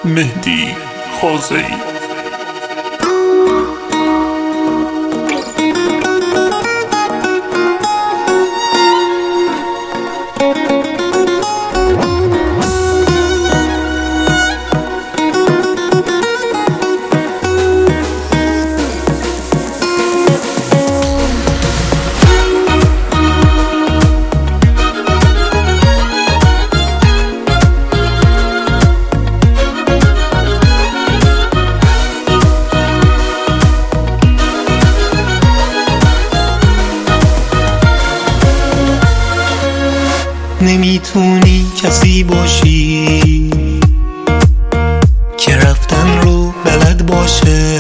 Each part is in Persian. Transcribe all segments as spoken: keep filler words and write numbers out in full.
مهدی خوزه‌ای. نمیتونی کسی باشی که رفتن رو بلد باشه،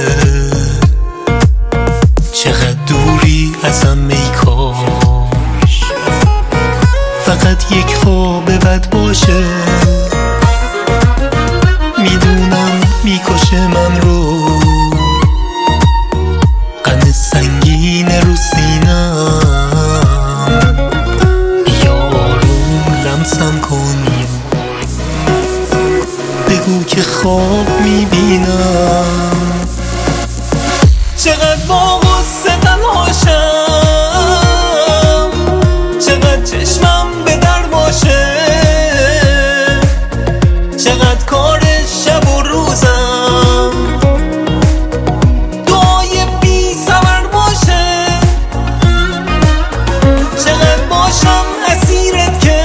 چقدر دوری ازم ای کاش فقط یک خواب بد باشه. میدونم میکشه من رو غم سنگین رو سینم، لمسم کنی بگو که خواب میبینم. چقدر با غصه تنهاشم، چقدر چشمم به در باشه، چقدر کار شب و روزم دعای بی ثمر باشه. چقدر باشم اسیرت که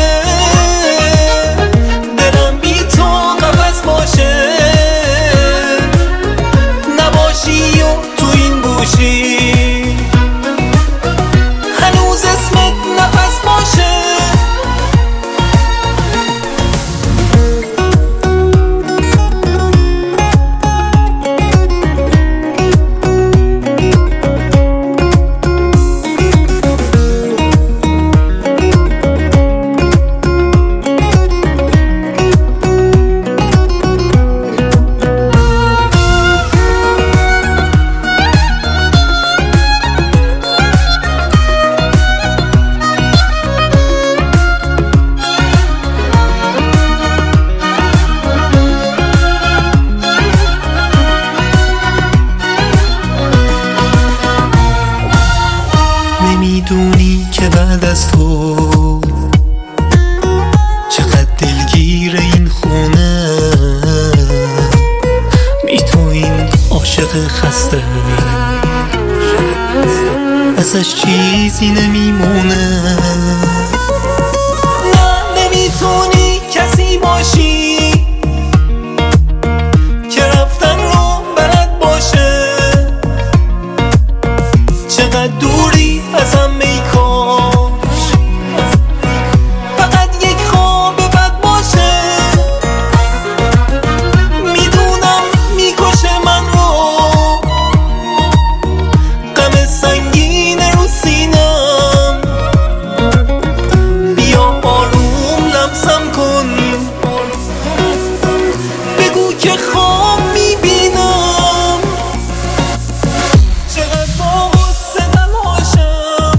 هنوز اسمت نفس باشه. میدونی که بعد از تو چقدر دلگیر این خونه، بی تو این عاشق خسته ازش چیزی نمیمونه. نه نمیتونی کسی باشی که رفتن رو بلد باشه، چقدر دوری ازم ای کاش فقط یک خواب بد باشه. میدونم میکشه من رو غم سنگین رو سینم، بیا آروم لمسم کن بگو که خواب میبینم. چقدر با غصه تنهاشم،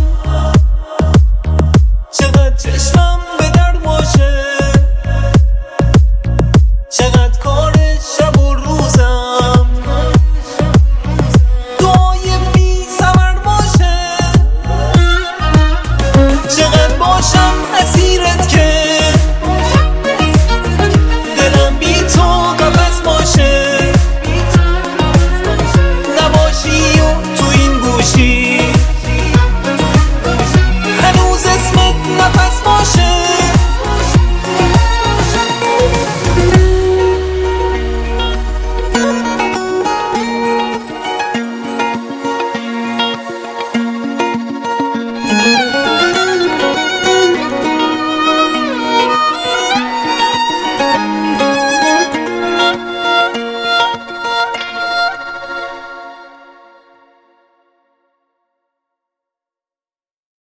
چقدر چشمم به در باشه، چقدر